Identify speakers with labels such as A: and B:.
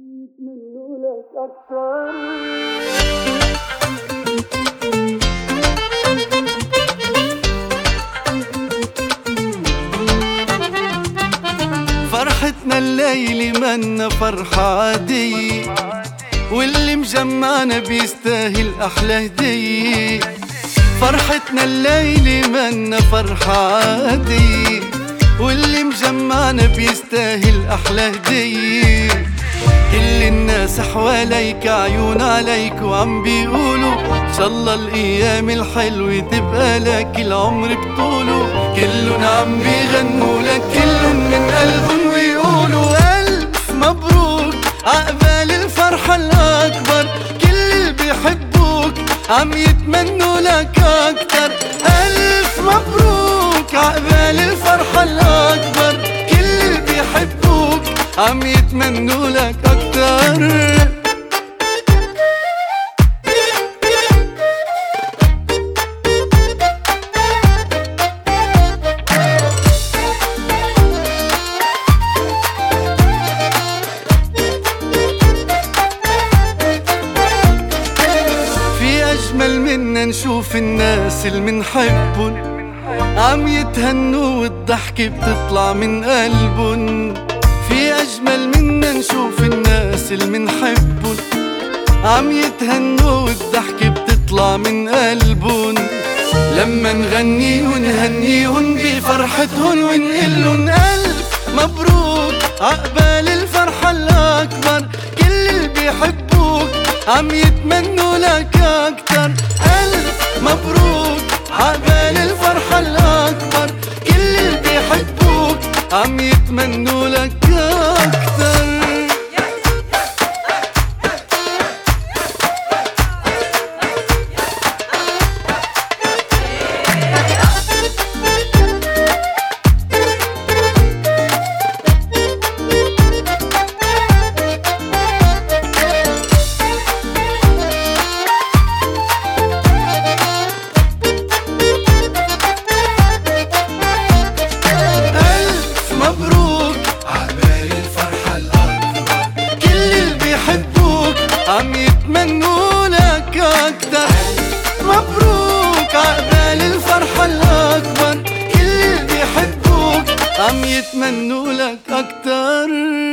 A: يتمنوا لك أكثر.
B: فرحتنا الليلة منا فرحة عادية، واللي مجمعنا بيستاهل أحلى هدية. فرحتنا الليلة منا فرحة عادية، واللي مجمعنا بيستاهل أحلى هدية. كل الناس حواليك عيون عليك وعم بيقولوا إن شاء الله الأيام الحلوة تبقى لك العمر بطوله. كلن عم بيغنوا لك كلن من قلبن ويقولوا ألف مبروك عقبال الفرحة الأكبر. كل اللي بيحبوك عم يتمنوا لك أكتر. ألف مبروك عقبال الفرحة الأكبر. كل اللي بيحبوك عم يتمنوا لك أكتر. أجمل منا نشوف الناس اللي منحبن عم يتهنوا والضحكة بتطلع من قلبن. في أجمل منا نشوف الناس اللي منحبن عم يتهنوا والضحكة بتطلع من قلبن. لما نغني ونهنيهن بفرحتهن ونقلن ألف مبروك عقبال الفرحة الأكبر. كل اللي بيحبوك عم يتمنوا لك أكتر. ألف مبروك عقبال الفرحة الأكبر. كل اللي بيحبوك عم يتمنوا لك أكتر. عم يتمنوا لك أكتر. مبروك عقبال الفرحة الأكبر. كل اللي بيحبوك عم يتمنوا لك أكتر.